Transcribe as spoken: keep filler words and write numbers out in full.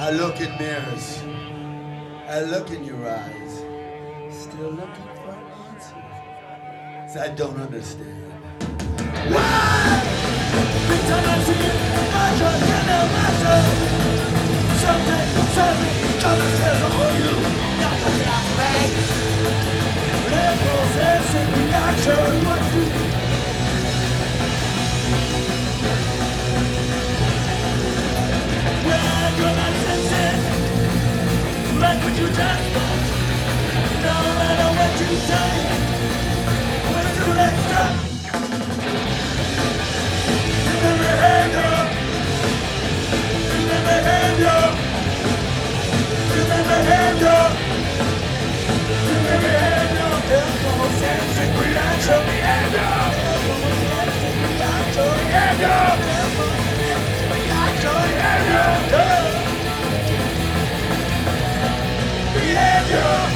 I look in mirrors. I look in your eyes. Still looking for answers. So I don't understand. Why? Something, something, gonna says on you. Not the thing. Let processing reaction. What you like what you done. No matter what you say, we're too late stop. You never had up. You never had up. You never had up. You never had up. There's no sense in reaction. We had up. There's no sense in reaction. We had up. There's no sense in reaction. We had up. Yeah.